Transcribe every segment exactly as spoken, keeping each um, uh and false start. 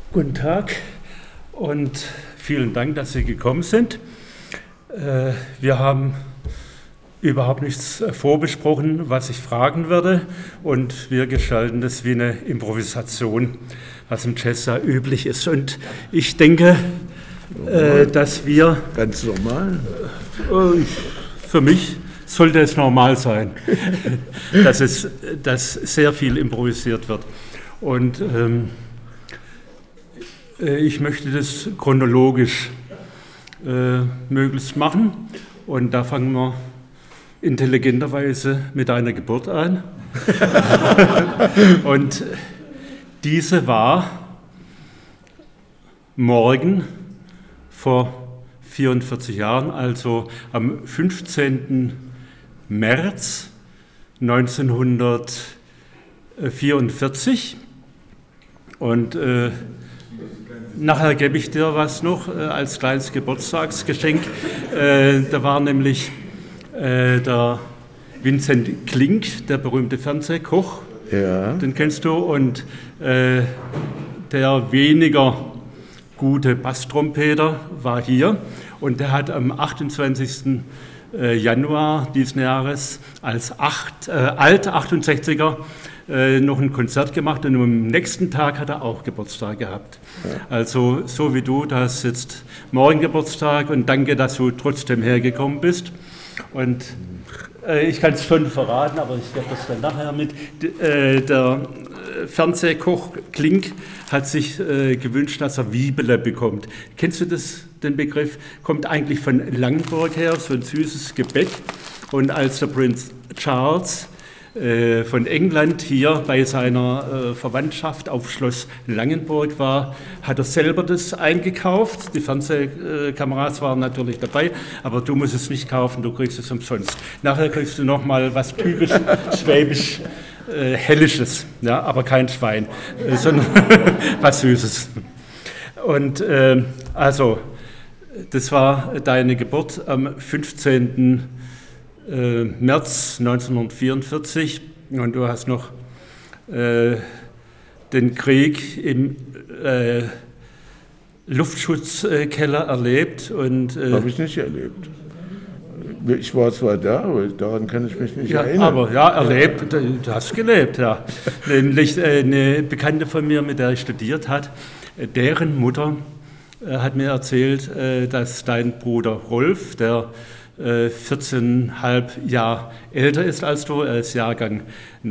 Guten Tag und vielen Dank, dass Sie gekommen sind. Wir haben überhaupt nichts vorbesprochen, was ich fragen werde, und wir gestalten das wie eine Improvisation, was im Jazz ja üblich ist. Und ich denke, äh, dass wir... Ganz normal? Äh, für mich sollte es normal sein, dass, es, dass sehr viel improvisiert wird. Und ähm, ich möchte das chronologisch äh, möglichst machen. Und da fangen wir intelligenterweise mit deiner Geburt an. Und diese war morgen vor vierundvierzig Jahren, also am fünfzehnten März neunzehnhundertvierundvierzig. Und äh, nachher gebe ich dir was noch äh, als kleines Geburtstagsgeschenk. Äh, da war nämlich äh, der Vincent Klink, der berühmte Fernsehkoch, ja. Den kennst du, und äh, der weniger gute Basstrompeter war hier, und der hat am achtundzwanzigsten Januar diesen Jahres als acht, äh, alt achtundsechziger äh, noch ein Konzert gemacht, und am nächsten Tag hat er auch Geburtstag gehabt. Ja. Also so wie du, du hast jetzt morgen Geburtstag, und danke, dass du trotzdem hergekommen bist. Und äh, ich kann es schon verraten, aber ich gebe das dann nachher mit. D- äh, der Fernsehkoch Klink hat sich äh, gewünscht, dass er Wiebele bekommt. Kennst du das, den Begriff? Kommt eigentlich von Langenburg her, so ein süßes Gebäck. Und als der Prinz Charles äh, von England hier bei seiner äh, Verwandtschaft auf Schloss Langenburg war, hat er selber das eingekauft. Die Fernsehkameras waren natürlich dabei, aber du musst es nicht kaufen, du kriegst es umsonst. Nachher kriegst du nochmal was typisch schwäbisch Äh, Hellisches, ja, aber kein Schwein, äh, sondern was Süßes. Und äh, also, das war deine Geburt am fünfzehnten Äh, März neunzehnhundertvierundvierzig, und du hast noch äh, den Krieg im äh, Luftschutzkeller erlebt. Und äh, habe ich nicht erlebt. Ich war zwar da, aber daran kann ich mich nicht ja, erinnern. Aber ja, erlebt, du hast gelebt, ja. Nämlich eine Bekannte von mir, mit der ich studiert hat, deren Mutter hat mir erzählt, dass dein Bruder Rolf, der vierzehn Komma fünf Jahre älter ist als du, er ist Jahrgang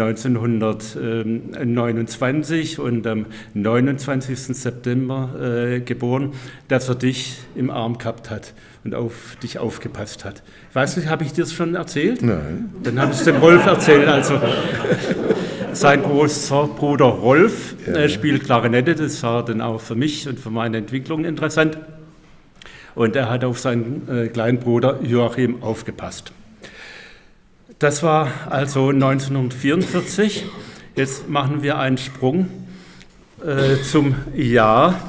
neunzehnhundertneunundzwanzig und am neunundzwanzigsten September äh, geboren, dass er dich im Arm gehabt hat und auf dich aufgepasst hat. Ich weiß nicht, habe ich dir das schon erzählt? Nein. Dann habe ich es dem Rolf erzählt. Also sein großer Bruder Rolf ja. äh, spielt Klarinette, das war dann auch für mich und für meine Entwicklung interessant. Und er hat auf seinen äh, kleinen Bruder Joachim aufgepasst. Das war also neunzehnhundertvierundvierzig. Jetzt machen wir einen Sprung äh, zum Jahr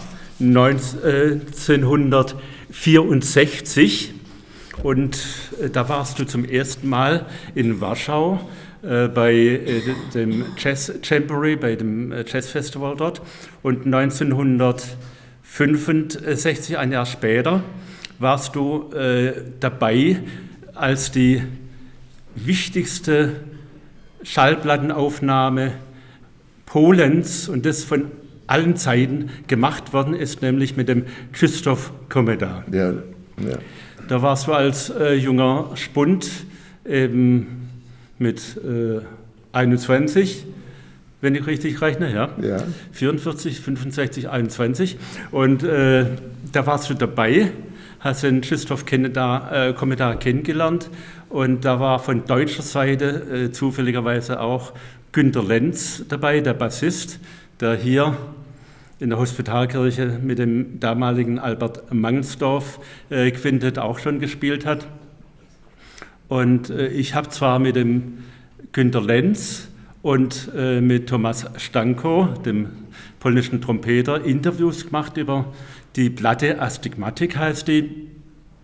neunzehnhundertvierundsechzig. Und äh, da warst du zum ersten Mal in Warschau äh, bei äh, dem Jazz Jamboree, bei dem äh, Jazzfestival dort. Und neunzehnhundertfünfundsechzig, ein Jahr später, warst du äh, dabei, als die wichtigste Schallplattenaufnahme Polens, und das von allen Zeiten, gemacht worden ist, nämlich mit dem Krzysztof Komeda. Ja, ja. Da warst du als äh, junger Spund eben mit äh, einundzwanzig, wenn ich richtig rechne, ja, ja. vierundvierzig, fünfundsechzig, einundzwanzig, und äh, da warst du dabei, hast den Krzysztof Komeda äh, kennengelernt, und da war von deutscher Seite äh, zufälligerweise auch Günter Lenz dabei, der Bassist, der hier in der Hospitalkirche mit dem damaligen Albert Mangelsdorf äh, Quintett auch schon gespielt hat. Und äh, ich habe zwar mit dem Günter Lenz und äh, mit Thomas Stanko, dem polnischen Trompeter, Interviews gemacht über die Platte, Astigmatik heißt die.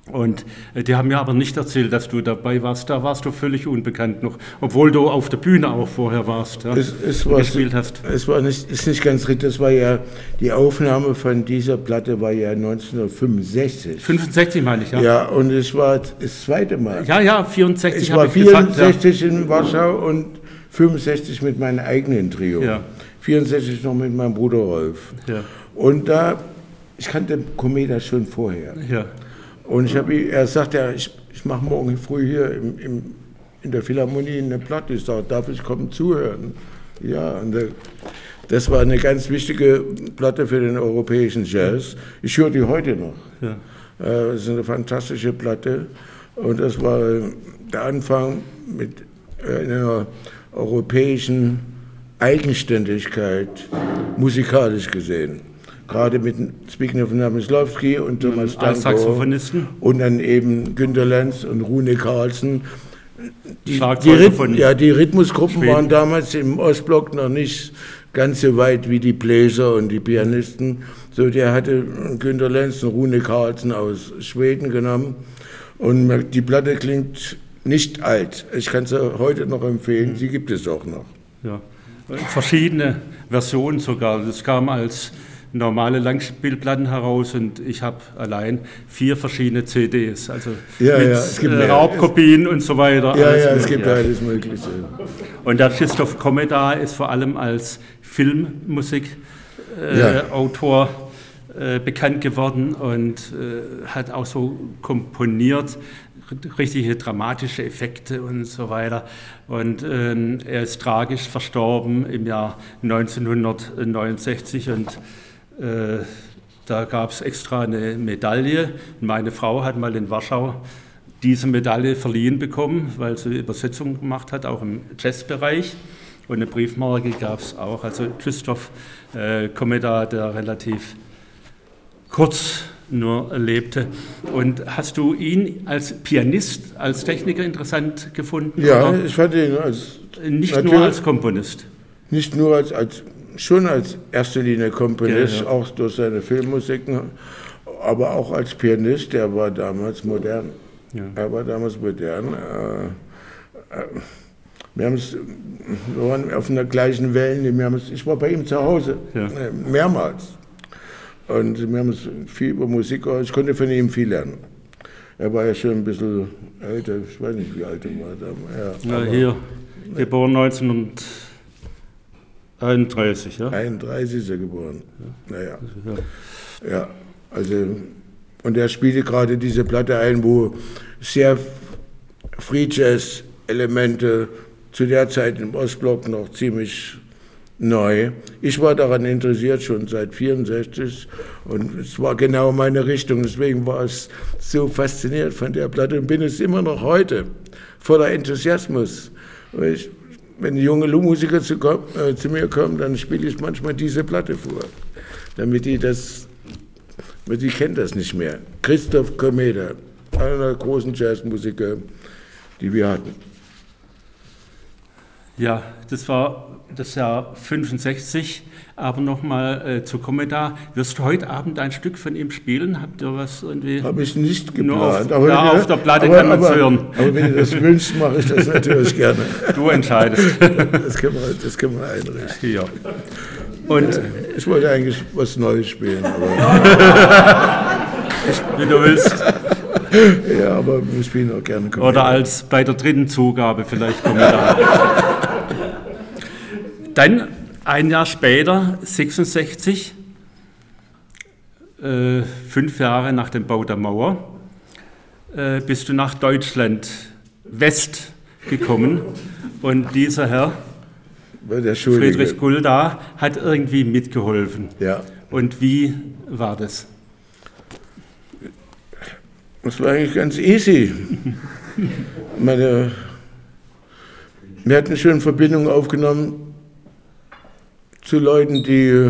Und äh, die haben mir aber nicht erzählt, dass du dabei warst. Da warst du völlig unbekannt noch, obwohl du auf der Bühne auch vorher warst, ja, es, es war, gespielt hast. Es war nicht, ist nicht ganz richtig, das war ja, die Aufnahme von dieser Platte war ja neunzehnhundertfünfundsechzig. fünfundsechzig meine ich, ja. Ja, und es war das zweite Mal. Ja, ja, vierundsechzig Ich habe war ich gesagt. vierundsechzig ja. in Warschau und fünfundsechzig mit meinem eigenen Trio. Ja. vierundsechzig noch mit meinem Bruder Rolf. Ja. Und da, ich kannte Komeda schon vorher. Ja. Und ich habe, er sagt ja, ich, ich mache morgen früh hier im, im, in der Philharmonie eine Platte. Ich sage, darf ich kommen zuhören? Ja, und der, das war eine ganz wichtige Platte für den europäischen Jazz. Ich höre die heute noch. Ja. Es ist eine fantastische Platte. Und das war der Anfang mit einer europäischen Eigenständigkeit, musikalisch gesehen. Gerade mit Zbigniew Namyslowski und Thomas als Danko Saxophonisten. Und dann eben Günter Lenz und Rune Carlsen. Die, die, Rhyth- ja, die Rhythmusgruppen Schweden. waren damals im Ostblock noch nicht ganz so weit wie die Bläser und die Pianisten. So, der hatte Günter Lenz und Rune Carlsen aus Schweden genommen. Und die Platte klingt nicht alt. Ich kann sie heute noch empfehlen, sie gibt es auch noch. Ja. Verschiedene Versionen sogar. Das kam als normale Langspielplatten heraus und ich habe allein vier verschiedene C Ds, also ja, mit ja, es gibt äh, Raubkopien und so weiter. Ja, alles ja, es mögliche. gibt alles Mögliche. Und der Christoph Komeda ist vor allem als Filmmusikautor äh, äh, bekannt geworden und äh, hat auch so komponiert, richtige dramatische Effekte und so weiter. Und ähm, er ist tragisch verstorben im Jahr neunzehnhundertneunundsechzig und äh, da gab es extra eine Medaille. Meine Frau hat mal in Warschau diese Medaille verliehen bekommen, weil sie Übersetzungen gemacht hat, auch im Jazzbereich. Und eine Briefmarke gab es auch. Also Christoph äh, Komeda, der relativ kurz nur lebte. Und hast du ihn als Pianist, als Techniker interessant gefunden? Ja, oder? ich fand ihn als... Nicht nur als Komponist. Nicht nur als, als schon als erste Linie Komponist, ja, ja. auch durch seine Filmmusiken, aber auch als Pianist, der war damals modern. Ja. Er war damals modern. Äh, äh, wir, wir waren auf einer gleichen Welle, wir haben, ich war bei ihm zu Hause, Ja. äh, mehrmals. Und wir haben uns viel über Musik, ich konnte von ihm viel lernen. Er war ja schon ein bisschen älter, ich weiß nicht, wie alt er war damals. Ja, ja, hier, geboren neunzehnhunderteinunddreißig, ja? einunddreißig ist er geboren. Ja. Naja. Ja. Ja, also, und er spielte gerade diese Platte ein, wo sehr Free Jazz-Elemente zu der Zeit im Ostblock noch ziemlich neu. Ich war daran interessiert schon seit vierundsechzig und es war genau meine Richtung. Deswegen war ich so fasziniert von der Platte und bin es immer noch heute, voller Enthusiasmus. Ich, wenn junge Musiker zu, äh, zu mir kommen, dann spiele ich manchmal diese Platte vor, damit die das, weil die kennen das nicht mehr. Christoph Komeda, einer der großen Jazzmusiker, die wir hatten. Ja, das war das Jahr fünfundsechzig, aber nochmal äh, zu Komeda. Wirst du heute Abend ein Stück von ihm spielen? Habt ihr was irgendwie? Habe ich nicht geplant. Nur auf, aber ja, wenn, auf der Platte aber, kann man es aber, hören. Aber wenn ihr das wünscht, mache ich das natürlich gerne. Du entscheidest. Das können wir, das können wir einrichten. Ja. Und ich wollte eigentlich was Neues spielen, aber... wie du willst. Ja, aber wir spielen auch gerne Komeda. Oder als bei der dritten Zugabe vielleicht Komeda. Dann ein Jahr später, sechsundsechzig, äh, fünf Jahre nach dem Bau der Mauer, äh, bist du nach Deutschland West gekommen und dieser Herr, der Schuldige. Friedrich Gulda, hat irgendwie mitgeholfen. Ja. Und wie war das? Das war eigentlich ganz easy. Meine, wir hatten schon Verbindungen aufgenommen zu Leuten, die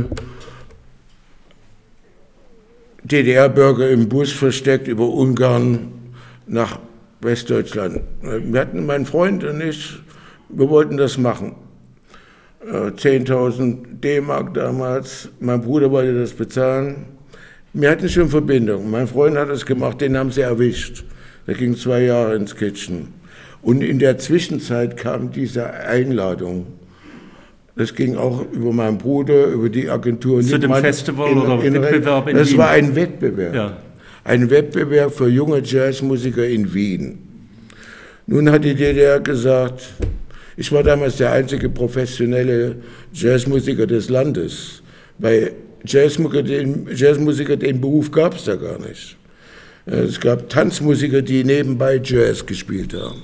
D D R-Bürger im Bus versteckt über Ungarn nach Westdeutschland. Wir hatten, mein Freund und ich, wir wollten das machen. zehntausend D-Mark damals, mein Bruder wollte das bezahlen. Wir hatten schon Verbindung. Mein Freund hat das gemacht, den haben sie erwischt. Der ging zwei Jahre ins Kitchen. Und in der Zwischenzeit kam diese Einladung. Das ging auch über meinen Bruder, über die Agentur. Zu dem Festival in, oder in, Wettbewerb in Das Wien? war ein Wettbewerb. Ja. Ein Wettbewerb für junge Jazzmusiker in Wien. Nun hat die D D R gesagt, ich war damals der einzige professionelle Jazzmusiker des Landes. Bei Jazzmusiker, den, Jazzmusiker, den Beruf gab es da gar nicht. Es gab Tanzmusiker, die nebenbei Jazz gespielt haben.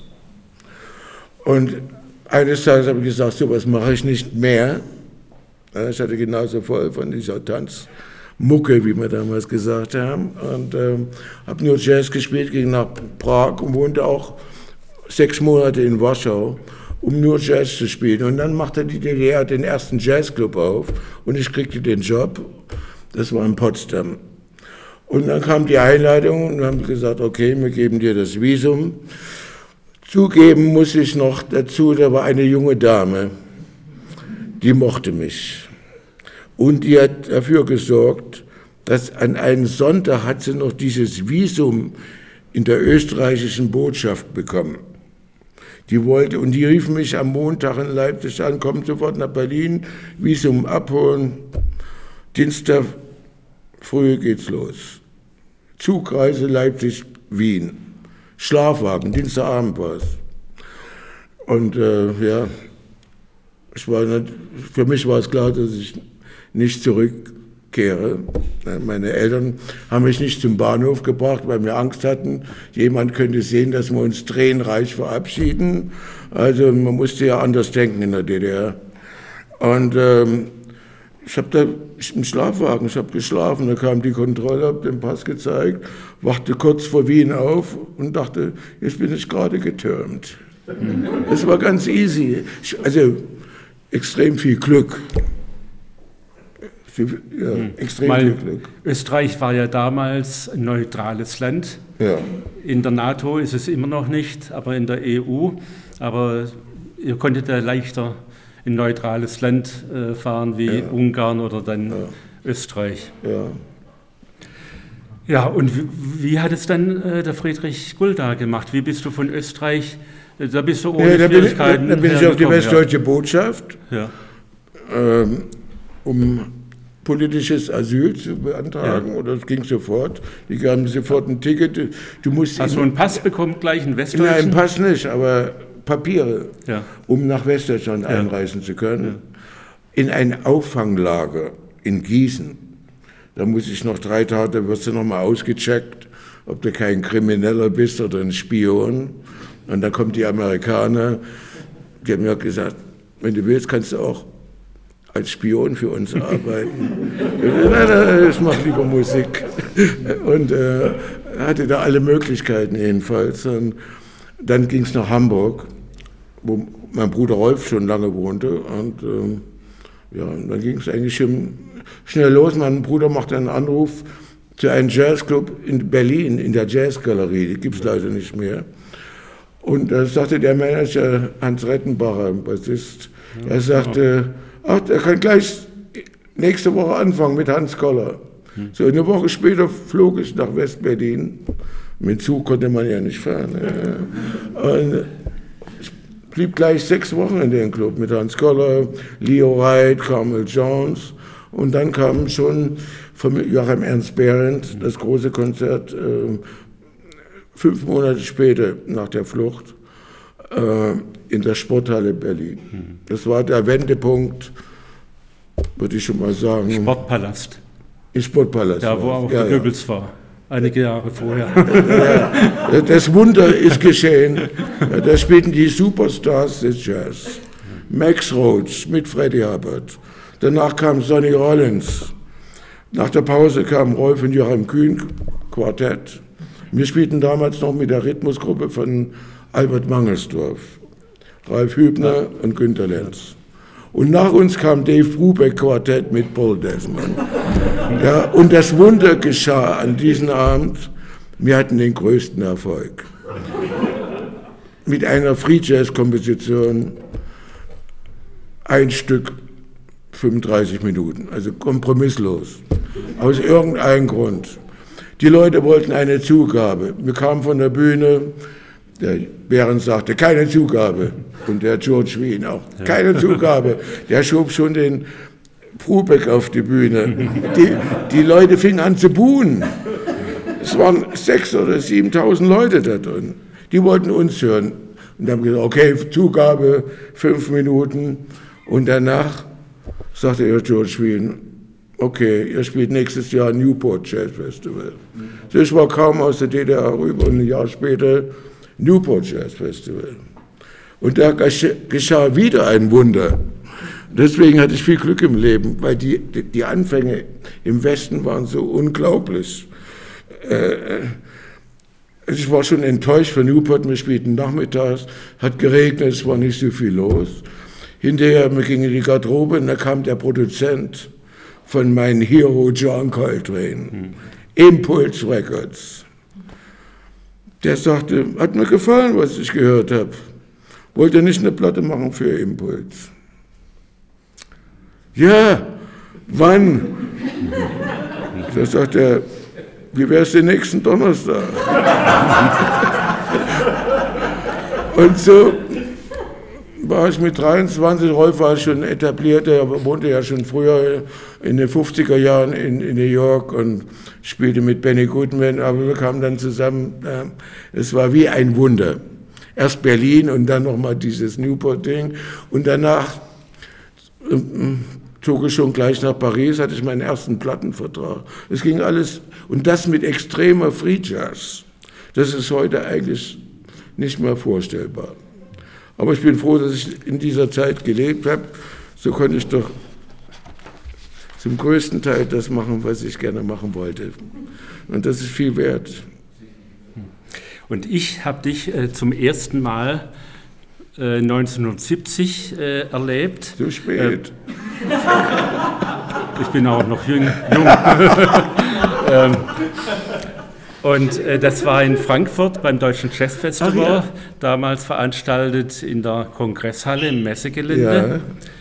Und eines Tages habe ich gesagt, so was mache ich nicht mehr. Ich hatte genauso voll von dieser Tanzmucke, wie wir damals gesagt haben. Und ähm, habe nur Jazz gespielt, ging nach Prag und wohnte auch sechs Monate in Warschau, um nur Jazz zu spielen. Und dann machte die D D R den ersten Jazzclub auf und ich kriegte den Job. Das war in Potsdam. Und dann kam die Einladung und haben gesagt, okay, wir geben dir das Visum. Zugeben muss ich noch dazu, da war eine junge Dame, die mochte mich. Und die hat dafür gesorgt, dass an einem Sonntag hat sie noch dieses Visum in der österreichischen Botschaft bekommen. Die wollte, und die riefen mich am Montag in Leipzig an, komm sofort nach Berlin, Visum abholen, Dienstag früh geht's los. Zugreise Leipzig-Wien, Schlafwagen, Dienstagabend war es. Und äh, ja, ich war nicht, für mich war es klar, dass ich nicht zurückkehre. Meine Eltern haben mich nicht zum Bahnhof gebracht, weil wir Angst hatten, jemand könnte sehen, dass wir uns tränenreich verabschieden. Also man musste ja anders denken in der D D R. Und ähm, ich habe da im Schlafwagen, ich habe geschlafen, da kam die Kontrolle, habe den Pass gezeigt, wachte kurz vor Wien auf und dachte, jetzt bin ich gerade getürmt. Das war ganz easy. Ich, also extrem viel Glück. Ja, extrem Weil viel Glück. Österreich war ja damals ein neutrales Land. Ja. In der NATO ist es immer noch nicht, aber in der E U. Aber ihr konntet ja leichter in ein neutrales Land äh, fahren wie ja. Ungarn oder dann ja. Österreich. Ja. Ja, und wie, wie hat es dann äh, der Friedrich Gulda gemacht? Wie bist du von Österreich, äh, da bist du ohne ja, da Schwierigkeiten bin, da, da bin ich auf die Westdeutsche ja. Botschaft, ja. ähm, um politisches Asyl zu beantragen, ja. oder es ging sofort. Die gaben sofort ein Ticket. Du musst Hast du einen Pass bekommen, gleich einen Westdeutschen? Nein, einen Pass nicht, aber Papiere, ja. um nach Westdeutschland ja. einreisen zu können. Ja. In ein Auffanglager in Gießen. Da muss ich noch drei Tage, da wirst du noch mal ausgecheckt, ob du kein Krimineller bist oder ein Spion. Und dann kommen die Amerikaner, die haben mir gesagt, wenn du willst, kannst du auch als Spion für uns arbeiten. Ich mache lieber Musik. Und äh, hatte da alle Möglichkeiten jedenfalls. Und dann ging es nach Hamburg, wo mein Bruder Rolf schon lange wohnte. Und ähm, ja, dann ging es eigentlich schon schnell los. Mein Bruder machte einen Anruf zu einem Jazzclub in Berlin, in der Jazzgalerie. Die gibt es leider nicht mehr. Und da sagte der Manager, Hans Rettenbacher, Bassist, er sagte, ach, er kann gleich nächste Woche anfangen mit Hans Koller. Hm. So eine Woche später flog ich nach West-Berlin. Mit Zug konnte man ja nicht fahren. Ja. Und ich blieb gleich sechs Wochen in dem Club mit Hans Koller, Leo Wright, Carmel Jones. Und dann kam schon von Joachim Ernst Behrendt das große Konzert, äh, fünf Monate später nach der Flucht, äh, in der Sporthalle Berlin. Das war der Wendepunkt, würde ich schon mal sagen. Sportpalast. Im Sportpalast. Da, wo auch ja, der Goebbels ja. war, einige Jahre vorher. Ja, das Wunder ist geschehen. Da spielten die Superstars des Jazz. Max Roach mit Freddie Hubbard. Danach kam Sonny Rollins. Nach der Pause kamen Rolf und Joachim Kühn, Quartett. Wir spielten damals noch mit der Rhythmusgruppe von Albert Mangelsdorf, Ralf Hübner ja. und Günter Lenz. Und nach uns kam Dave Brubeck Quartett mit Paul Desmond. Ja, und das Wunder geschah an diesem Abend. Wir hatten den größten Erfolg. Mit einer Free Jazz Komposition, ein Stück, fünfunddreißig Minuten, also kompromisslos. Aus irgendeinem Grund. Die Leute wollten eine Zugabe. Wir kamen von der Bühne, der Behrens sagte, keine Zugabe. Und der George Wein auch, keine Zugabe. Der schob schon den Brubeck auf die Bühne. Die, die Leute fingen an zu buhen. Es waren sechstausend oder siebentausend Leute da drin. Die wollten uns hören. Und haben gesagt, okay, Zugabe, fünf Minuten. Und danach sagte er George Wein, okay, ihr spielt nächstes Jahr Newport Jazz Festival. So, ich war kaum aus der D D R rüber und ein Jahr später Newport Jazz Festival. Und da geschah wieder ein Wunder. Deswegen hatte ich viel Glück im Leben, weil die, die Anfänge im Westen waren so unglaublich. Also ich war schon enttäuscht von Newport, wir spielten nachmittags, hat geregnet, es war nicht so viel los. Hinterher, wir gingen in die Garderobe und da kam der Produzent von meinem Hero John Coltrane, hm. Impulse Records. Der sagte, hat mir gefallen, was ich gehört habe. Wollt ihr nicht eine Platte machen für Impulse? Ja, wann? Da sagt er, wie wäre es den nächsten Donnerstag? Und so war ich mit dreiundzwanzig, Rolf war schon etabliert, er wohnte ja schon früher in den fünfziger Jahren in, in New York und spielte mit Benny Goodman, aber wir kamen dann zusammen, es war wie ein Wunder. Erst Berlin und dann nochmal dieses Newport-Ding und danach zog ich schon gleich nach Paris, hatte ich meinen ersten Plattenvertrag. Es ging alles, und das mit extremer Free Jazz. Das ist heute eigentlich nicht mehr vorstellbar. Aber ich bin froh, dass ich in dieser Zeit gelebt habe. So konnte ich doch zum größten Teil das machen, was ich gerne machen wollte. Und das ist viel wert. Und ich habe dich äh, zum ersten Mal äh, neunzehnhundertsiebzig äh, erlebt. Zu spät. Äh, ich bin auch noch jung. jung. ähm, und äh, das war in Frankfurt beim Deutschen Jazzfestival, ja. Damals veranstaltet in der Kongresshalle im Messegelände. Ja.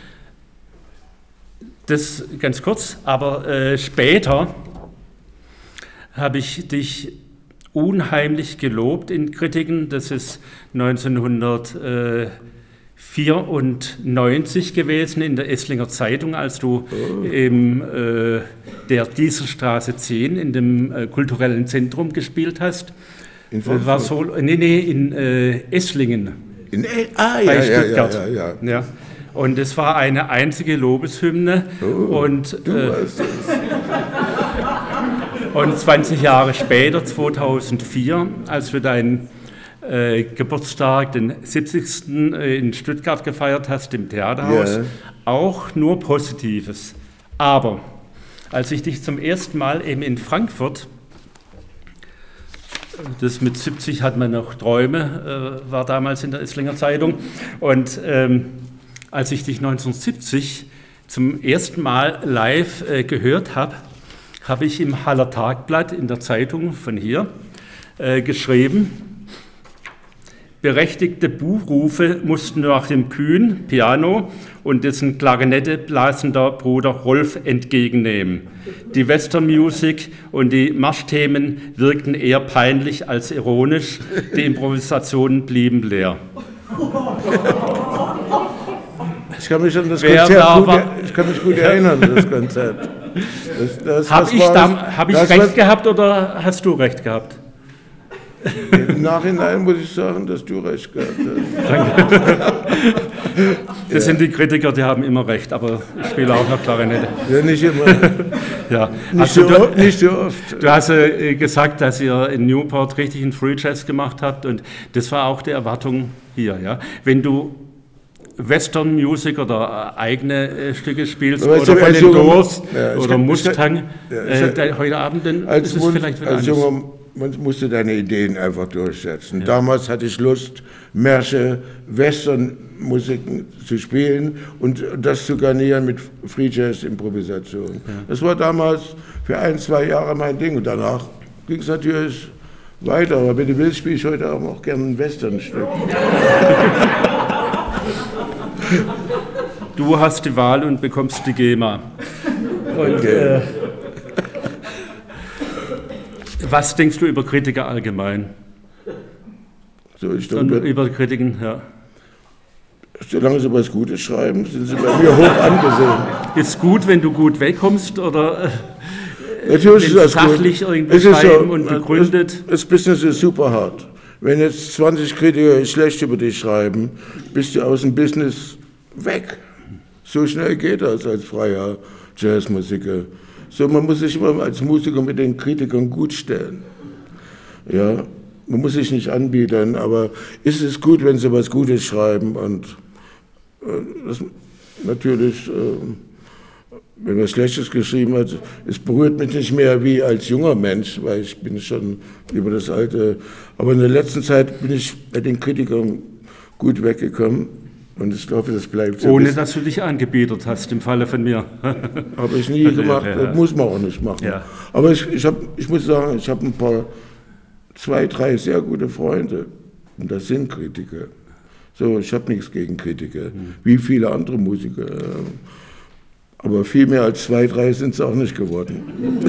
Das ganz kurz, aber äh, später habe ich dich unheimlich gelobt in Kritiken. Das ist neunzehnhundertvierundneunzig gewesen in der Esslinger Zeitung, als du oh. im äh, der Dieselstraße zehn in dem äh, kulturellen Zentrum gespielt hast. In Frankfurt? War so, nee, nee, in äh, Esslingen. In, ah, bei ja, Stuttgart. Ja, ja, ja, ja. Ja. Und es war eine einzige Lobeshymne. Oh, und, du äh, weißt es. Und zwanzig Jahre später, zweitausendvier, als du deinen äh, Geburtstag, den siebzigsten Äh, in Stuttgart gefeiert hast, im Theaterhaus, yeah. auch nur Positives. Aber als ich dich zum ersten Mal eben in Frankfurt, das mit siebzig hat man noch Träume, äh, war damals in der Esslinger Zeitung, und ähm, als ich dich neunzehnhundertsiebzig zum ersten Mal live äh, gehört habe, habe ich im Haller Tagblatt in der Zeitung von hier äh, geschrieben, berechtigte Buchrufe mussten nach dem Kühn, Piano, und dessen Klarinette blasender Bruder Rolf entgegennehmen. Die Western Music und die Marschthemen wirkten eher peinlich als ironisch, die Improvisationen blieben leer. Ich kann mich an das Wer Konzert war, gut, war, ich kann mich gut erinnern, das Konzert. Habe ich, hab ich recht was, gehabt oder hast du recht gehabt? Im Nachhinein muss ich sagen, dass du recht gehabt hast. Danke. Das ja. sind die Kritiker, die haben immer recht, aber ich spiele auch noch Klarinette. Ja, nicht immer. Ja. Nicht, also so du, oft, nicht so oft. Du hast äh, gesagt, dass ihr in Newport richtig einen Free Jazz gemacht habt, und das war auch die Erwartung hier. Ja? Wenn du Western Music oder eigene äh, Stücke spielst, oder von den junger, Doors ja, oder kann, Mustang, ja, äh, heute Abend, dann als ist es Mund, vielleicht wieder als anders. Junger, man musste deine Ideen einfach durchsetzen. Ja. Damals hatte ich Lust, Märsche, Western-Musiken zu spielen und das zu garnieren mit Free Jazz-Improvisation. Ja. Das war damals für ein, zwei Jahre mein Ding, und danach ging es natürlich weiter. Aber wenn du willst, spiele ich heute auch noch gerne ein Western-Stück. Du hast die Wahl und bekommst die GEMA. Und, okay. äh, Was denkst du über Kritiker allgemein? So, ich Und denke, über Kritiken, ja. solange sie was Gutes schreiben, sind sie bei mir hoch angesehen. Ist gut, wenn du gut wegkommst oder äh, Natürlich ist das sachlich gut. irgendwie Es ist schreiben so, und begründet? Das Business ist super hart. Wenn jetzt zwanzig Kritiker schlecht über dich schreiben, bist du aus dem Business weg. So schnell geht das als freier Jazzmusiker. So, man muss sich immer als Musiker mit den Kritikern gut stellen. Ja, man muss sich nicht anbiedern, aber ist es gut, wenn sie was Gutes schreiben und äh, das, natürlich, äh, wenn er Schlechtes geschrieben hat, es berührt mich nicht mehr wie als junger Mensch, weil ich bin schon über das Alte, aber in der letzten Zeit bin ich bei den Kritikern gut weggekommen und ich hoffe, das bleibt so. Ohne dass du dich angebiedert hast, im Falle von mir. Habe ich nie gemacht, ja, ja. Das muss man auch nicht machen. Ja. Aber ich, ich, hab, ich muss sagen, ich habe ein paar, zwei, drei sehr gute Freunde und das sind Kritiker. So, ich habe nichts gegen Kritiker, mhm. wie viele andere Musiker. Aber viel mehr als zwei, drei sind es auch nicht geworden.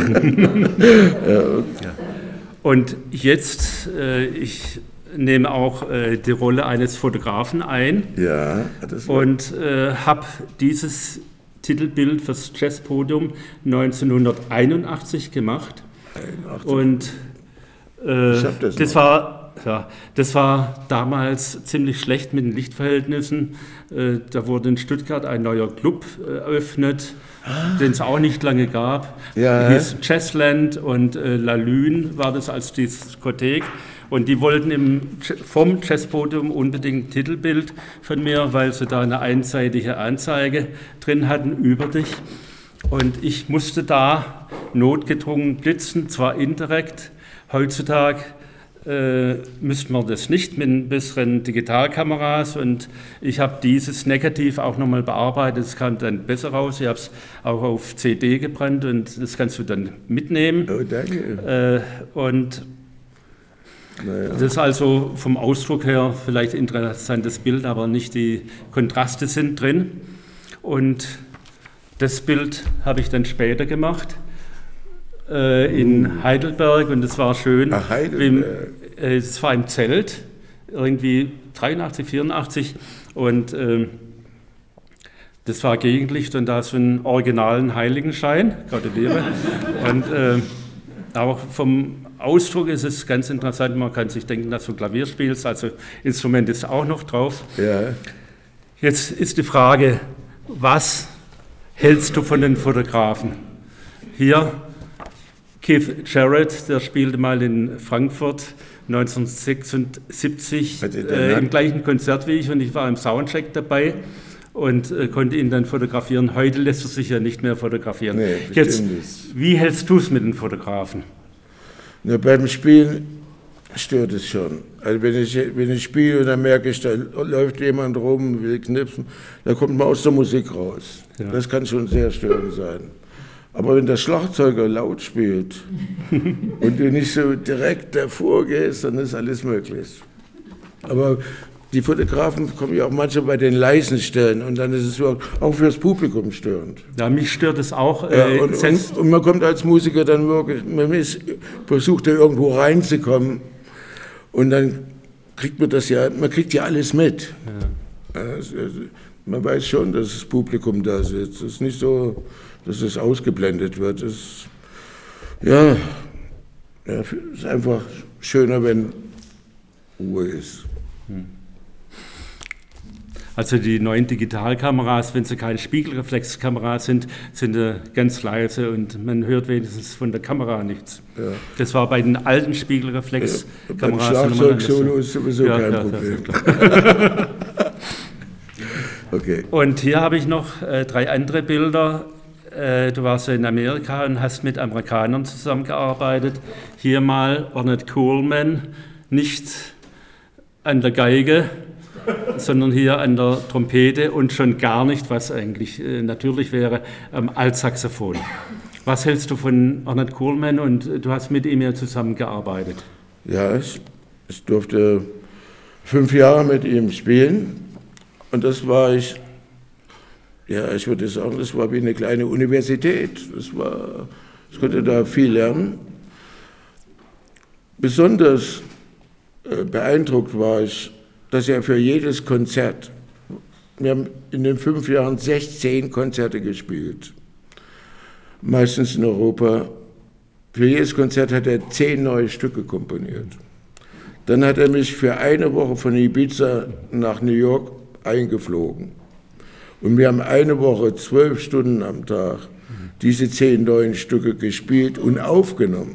ja. Ja. Und jetzt, äh, ich nehme auch äh, die Rolle eines Fotografen ein ja, das und äh, habe dieses Titelbild fürs Jazzpodium neunzehnhunderteinundachtzig gemacht. einundachtzig. Und äh, ich hab das das noch. war Ja, das war damals ziemlich schlecht mit den Lichtverhältnissen. Äh, da wurde in Stuttgart ein neuer Club äh, eröffnet, ah. den es auch nicht lange gab. Ja. Hieß Jazzland und äh, La Lune war das als Diskothek. Und die wollten im, vom Jazzpodium unbedingt ein Titelbild von mir, weil sie da eine einseitige Anzeige drin hatten über dich. Und ich musste da notgedrungen blitzen, zwar indirekt. Heutzutage Äh, müsste man das nicht mit besseren Digitalkameras und ich habe dieses Negativ auch nochmal bearbeitet, es kam dann besser raus, ich habe es auch auf C D gebrannt und das kannst du dann mitnehmen. Oh, danke. Äh, und naja. Das ist also vom Ausdruck her vielleicht ein interessantes Bild, aber nicht die Kontraste sind drin und das Bild habe ich dann später gemacht. In Heidelberg und es war schön. Ach, Heidelberg. Es war im Zelt, irgendwie dreiundachtzig, vierundachtzig und äh, das war Gegenlicht und da so einen originalen Heiligenschein, gratuliere. und äh, auch vom Ausdruck ist es ganz interessant, man kann sich denken, dass du Klavier spielst, also Instrument ist auch noch drauf. Ja. Jetzt ist die Frage, was hältst du von den Fotografen? Hier Keith Jarrett, der spielte mal in Frankfurt neunzehnhundertsechsundsiebzig äh, im gleichen Konzert wie ich und ich war im Soundcheck dabei und äh, konnte ihn dann fotografieren. Heute lässt er sich ja nicht mehr fotografieren. Nee, Jetzt, wie hältst du es mit den Fotografen? Na, beim Spielen stört es schon. Also wenn ich, wenn ich spiele und dann merke ich, da läuft jemand rum, will knipsen, da kommt man aus der Musik raus. Ja. Das kann schon sehr störend sein. Aber wenn der Schlagzeuger laut spielt und du nicht so direkt davor gehst, dann ist alles möglich. Aber die Fotografen kommen ja auch manchmal bei den leisen Stellen und dann ist es auch fürs Publikum störend. Ja, mich stört es auch. Äh, ja, und, und, und man kommt als Musiker dann wirklich, man ist, versucht da irgendwo reinzukommen und dann kriegt man das ja, man kriegt ja alles mit. Ja. Also, man weiß schon, dass das Publikum da sitzt. Es ist nicht so, dass es ausgeblendet wird. Es, ja, ja, es ist einfach schöner, wenn Ruhe ist. Also die neuen Digitalkameras, wenn sie keine Spiegelreflexkameras sind, sind sie ganz leise und man hört wenigstens von der Kamera nichts. Ja. Das war bei den alten Spiegelreflexkameras. Ja, beim Schlagzeug-Solo ist sowieso ja, kein ja, Problem. Ja, okay. Und hier habe ich noch äh, drei andere Bilder. Äh, du warst ja in Amerika und hast mit Amerikanern zusammengearbeitet. Hier mal Ornette Coleman, nicht an der Geige, sondern hier an der Trompete und schon gar nicht, was eigentlich äh, natürlich wäre, am Altsaxophon. Was hältst du von Ornette Coleman und du hast mit ihm ja zusammengearbeitet? Ja, ich, ich durfte fünf Jahre mit ihm spielen und das war ich, ja, ich würde sagen, das war wie eine kleine Universität. Das war, ich konnte da viel lernen. besonders äh, beeindruckt war ich, dass er für jedes Konzert, wir haben in den fünf Jahren sechzehn Konzerte gespielt, meistens in Europa. Für jedes Konzert hat er zehn neue Stücke komponiert. Dann hat er mich für eine Woche von Ibiza nach New York eingeflogen. Und wir haben eine Woche, zwölf Stunden am Tag, diese zehn neuen Stücke gespielt und aufgenommen.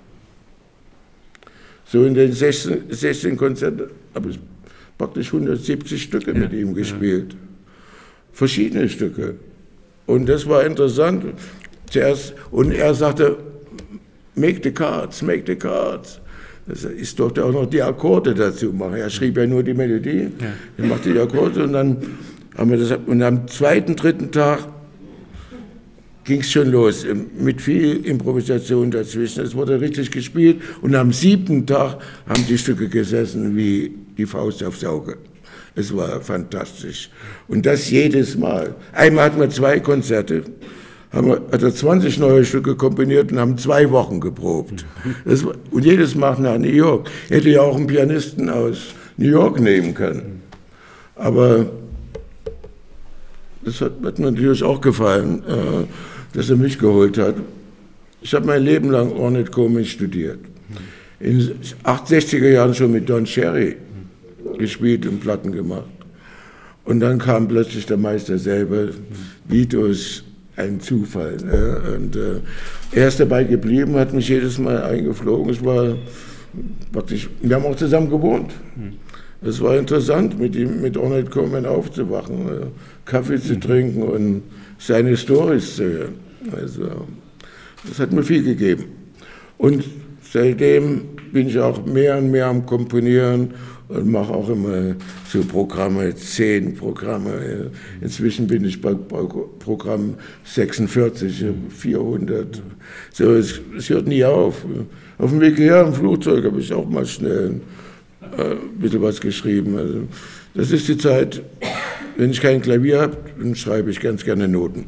So in den sechzehn, sechzehn Konzerten habe ich praktisch hundertsiebzig Stücke ja, mit ihm gespielt. Ja. Verschiedene Stücke. Und das war interessant. Zuerst, und er sagte, make the cards, make the cards. Das ist doch auch noch die Akkorde dazu machen. Er schrieb ja nur die Melodie, ja. Er machte die Akkorde und dann haben wir das. Und am zweiten, dritten Tag ging es schon los, mit viel Improvisation dazwischen. Es wurde richtig gespielt und am siebten Tag haben die Stücke gesessen wie die Faust aufs Auge. Es war fantastisch. Und das jedes Mal. Einmal hatten wir zwei Konzerte, haben wir, hat er zwanzig neue Stücke komponiert und haben zwei Wochen geprobt. Das war, und jedes Mal nach New York. Hätte ja auch einen Pianisten aus New York nehmen können. Aber das hat, hat mir natürlich auch gefallen, äh, dass er mich geholt hat. Ich habe mein Leben lang Ornette Coleman studiert. In den achtundsechziger Jahren schon mit Don Cherry gespielt und Platten gemacht. Und dann kam plötzlich der Meister selber, wie durch einen Zufall. Ne? Und äh, er ist dabei geblieben, hat mich jedes Mal eingeflogen. Es war praktisch, wir haben auch zusammen gewohnt. Es war interessant, mit ihm, mit Ornette Coleman aufzuwachen, äh, Kaffee zu trinken und seine Storys zu hören. Also, das hat mir viel gegeben. Und seitdem bin ich auch mehr und mehr am Komponieren und mache auch immer so Programme, zehn Programme. Inzwischen bin ich bei Programm sechsundvierzig, vierhundert. So, es, es hört nie auf. Auf dem Weg her im Flugzeug habe ich auch mal schnell ein äh, bisschen was geschrieben. Also, das ist die Zeit, wenn ich kein Klavier habe, dann schreibe ich ganz gerne Noten.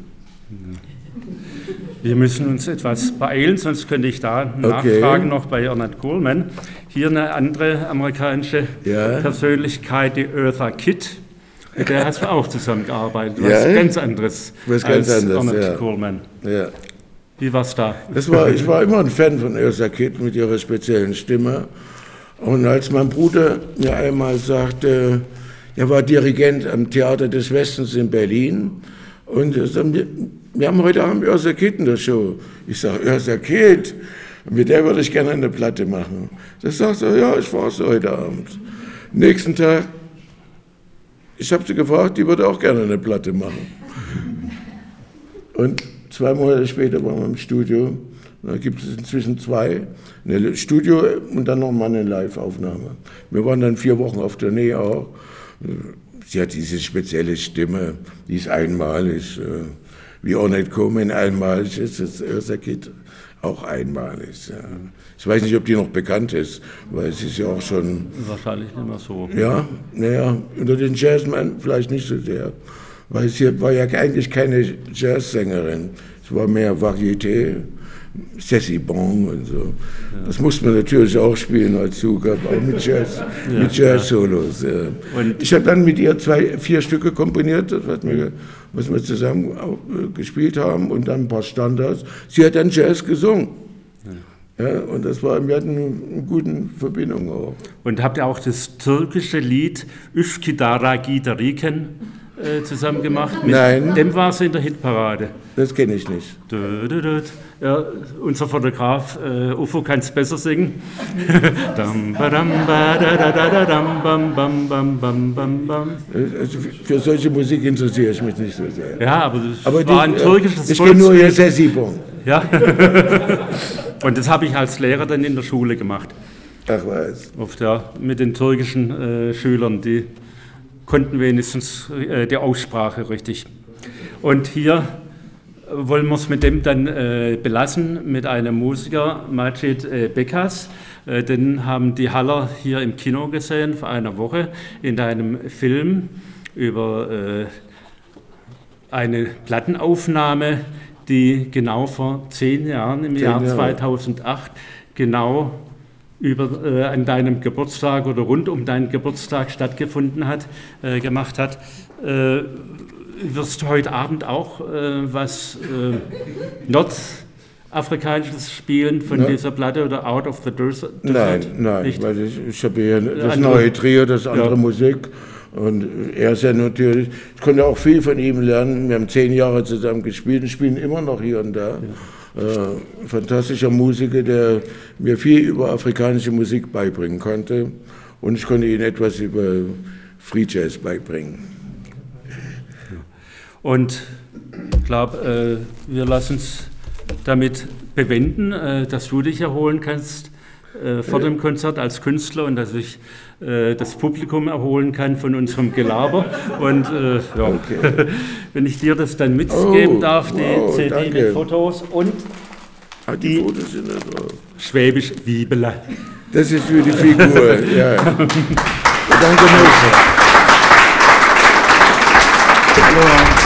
Wir müssen uns etwas beeilen, sonst könnte ich da nachfragen okay. noch bei Ornette Coleman. Hier eine andere amerikanische ja. Persönlichkeit, die Eartha Kitt. Mit der hast du auch zusammengearbeitet. Was ja. ganz anderes was ganz als anderes, Ornette ja. Coleman. Ja. Wie war's da? Das war, ich war immer ein Fan von Eartha Kitt mit ihrer speziellen Stimme. Und als mein Bruder mir einmal sagte, er war Dirigent am Theater des Westens in Berlin und wir haben heute Abend Eartha Kitt in der Show. Ich sage, Eartha Kitt, mit der würde ich gerne eine Platte machen. Das sagt er, ja, ich fahre sie heute Abend. Nächsten Tag, ich habe sie gefragt, die würde auch gerne eine Platte machen. Und zwei Monate später waren wir im Studio. Da gibt es inzwischen zwei, eine Studio und dann nochmal eine Live-Aufnahme. Wir waren dann vier Wochen auf Tournee auch. Sie hat diese spezielle Stimme, die ist einmalig. Wie Ornette Coleman einmalig ist, ist Eartha Kitt auch einmalig. Ja. Ich weiß nicht, ob die noch bekannt ist, weil sie ist ja auch schon... Wahrscheinlich nicht mehr so. Ja, naja, unter den Jazzmen vielleicht nicht so sehr. Weil sie war ja eigentlich keine Jazzsängerin. Es war mehr Varieté, Cécile Bon und so. Ja. Das musste man natürlich auch spielen als Zugabe, auch mit Jazz, ja, mit Jazz-Solos. Ja. Ja. Ich habe dann mit ihr zwei, vier Stücke komponiert, das hat mir, was wir zusammen gespielt haben, und dann ein paar Standards. Sie hat dann Jazz gesungen. Ja. Ja, und das war, wir hatten eine gute Verbindung auch. Und habt ihr auch das türkische Lied Üsküdar'a Giderken äh, zusammen gemacht? Mit Nein. Dem war sie in der Hitparade. Das kenne ich nicht. Ja, unser Fotograf äh, Ufo kann es besser singen. Also für solche Musik interessiere ich mich nicht so sehr. Ja, aber das aber war die, ein türkisches Ich kenne nur Cécile Bon. Ja. Und das habe ich als Lehrer dann in der Schule gemacht. Ach was. Oft, ja, mit den türkischen äh, Schülern, die konnten wenigstens äh, die Aussprache richtig. Und hier wollen wir es mit dem dann äh, belassen, mit einem Musiker, Macit äh, Bekas. Äh, den haben die Haller hier im Kino gesehen vor einer Woche in einem Film über äh, eine Plattenaufnahme, die genau vor zehn Jahren, im zehn Jahr Jahre. zweitausendacht, genau über, äh, an deinem Geburtstag oder rund um deinen Geburtstag stattgefunden hat, äh, gemacht hat. Äh, wirst du heute Abend auch äh, was äh, Nordafrikanisches spielen von ja. dieser Platte oder Out of the Desert? Nein, nein, Nicht? weil ich, ich habe hier das andere, neue Trio, das andere ja. Musik. Und er ist ja natürlich, ich konnte auch viel von ihm lernen. Wir haben zehn Jahre zusammen gespielt und spielen immer noch hier und da. Ja. Äh, fantastischer Musiker, der mir viel über afrikanische Musik beibringen konnte. Und ich konnte ihm etwas über Free Jazz beibringen. Und ich glaube, äh, wir lassen es damit bewenden, äh, dass du dich erholen kannst äh, vor dem Konzert als Künstler und dass ich äh, das Publikum erholen kann von unserem Gelaber. Und äh, ja, okay. wenn ich dir das dann mitgeben oh, darf, die wow, C D danke. Mit Fotos und ah, die, die Fotos sind da drauf. Schwäbisch Wiebele. Das ist für die Figur, ja. Danke, Mensch. Hallo.